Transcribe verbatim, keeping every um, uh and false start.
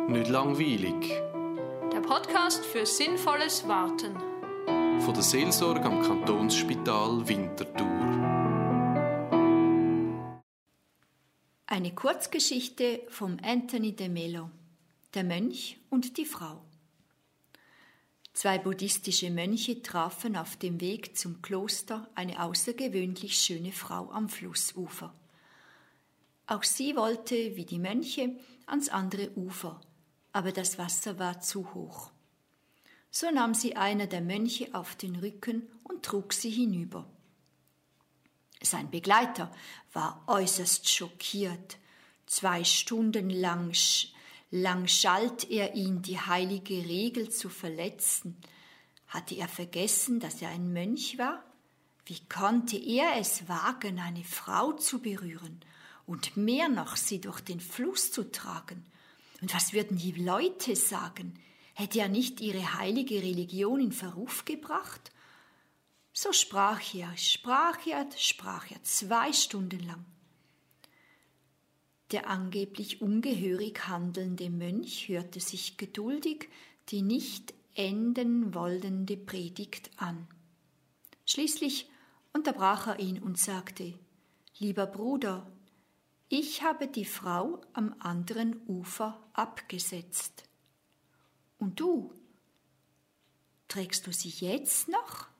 Nicht langweilig. Der Podcast für sinnvolles Warten. Von der Seelsorge am Kantonsspital Winterthur. Eine Kurzgeschichte von Anthony de Mello, der Mönch und die Frau. Zwei buddhistische Mönche trafen auf dem Weg zum Kloster eine außergewöhnlich schöne Frau am Flussufer. Auch sie wollte, wie die Mönche, ans andere Ufer, aber das Wasser war zu hoch. So nahm sie einer der Mönche auf den Rücken und trug sie hinüber. Sein Begleiter war äußerst schockiert. Zwei Stunden lang, lang schalt er ihn, die heilige Regel zu verletzen. Hatte er vergessen, dass er ein Mönch war? Wie konnte er es wagen, eine Frau zu berühren und mehr noch, sie durch den Fluss zu tragen? Und was würden die Leute sagen? Hätte er nicht ihre heilige Religion in Verruf gebracht? So sprach er, sprach er, sprach er zwei Stunden lang. Der angeblich ungehörig handelnde Mönch hörte sich geduldig die nicht enden wollende Predigt an. Schließlich unterbrach er ihn und sagte: »Lieber Bruder, ich habe die Frau am anderen Ufer abgesetzt. Und du? Trägst du sie jetzt noch?«